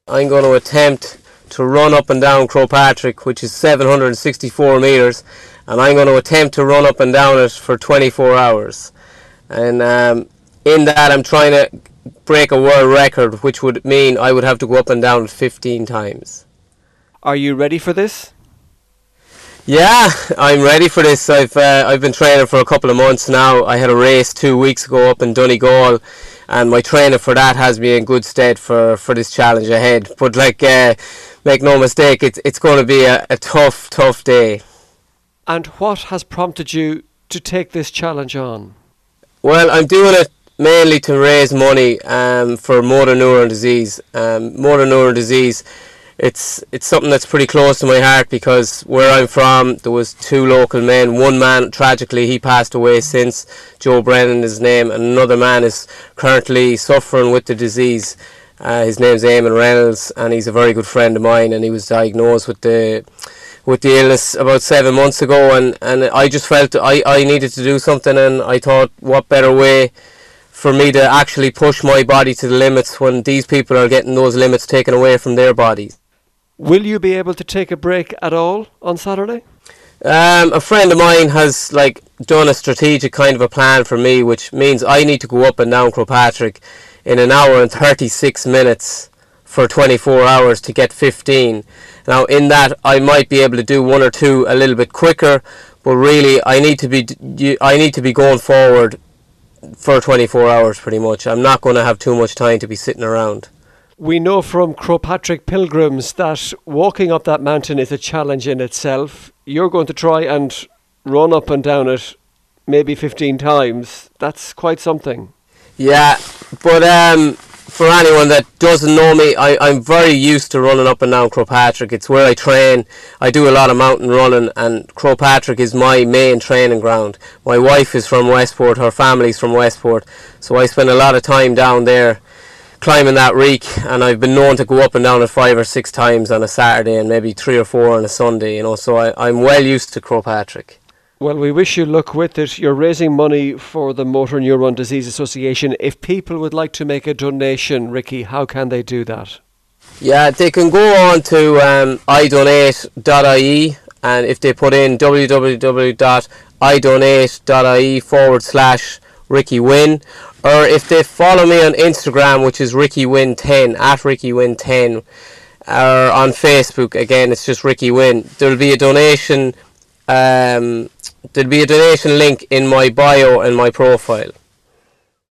I'm going to attempt to run up and down Croagh Patrick, which is 764 metres, and I'm going to attempt to run up and down it for 24 hours. And in that I'm trying to break a world record, which would mean I would have to go up and down it 15 times. Are you ready for this? Yeah, I'm ready for this. I've been training for a couple of months now. I had a race 2 weeks ago up in Donegal, and my training for that has me in good stead for this challenge ahead. But make no mistake, it's going to be a tough day. And what has prompted you to take this challenge on? Well, I'm doing it mainly to raise money for motor neuron disease. Motor neuron disease, it's something that's pretty close to my heart, because where I'm from, there was 2 local men. One man, tragically, he passed away since, Joe Brennan is his name, and another man is currently suffering with the disease. His name's Eamon Reynolds, and he's a very good friend of mine, and he was diagnosed with the illness about 7 months ago, and I just felt I needed to do something, and I thought, what better way for me to actually push my body to the limits when these people are getting those limits taken away from their bodies. Will you be able to take a break at all on Saturday? A friend of mine has done a strategic kind of a plan for me, which means I need to go up and down Croagh Patrick in 1 hour and 36 minutes for 24 hours to get 15. Now in that I might be able to do 1 or 2 a little bit quicker, but really I need to be going forward for 24 hours pretty much. I'm not going to have too much time to be sitting around. We know from Croagh Patrick pilgrims that walking up that mountain is a challenge in itself. You're going to try and run up and down it maybe 15 times. That's quite something. Yeah, but for anyone that doesn't know me, I'm very used to running up and down Croagh Patrick. It's where I train. I do a lot of mountain running, and Croagh Patrick is my main training ground. My wife is from Westport, her family's from Westport, so I spend a lot of time down there climbing that reek, and I've been known to go up and down it 5 or 6 times on a Saturday and maybe 3 or 4 on a Sunday, so I'm well used to Croagh Patrick. Well, we wish you luck with it. You're raising money for the Motor Neuron Disease Association. If people would like to make a donation, Ricky, how can they do that? Yeah, they can go on to idonate.ie, and if they put in www.idonate.ie/Ricky Wynn, or if they follow me on Instagram, which is Ricky Wynn 10, at Ricky Wynn 10, or on Facebook, again, it's just Ricky Wynn. There'll be a donation link in my bio and my profile.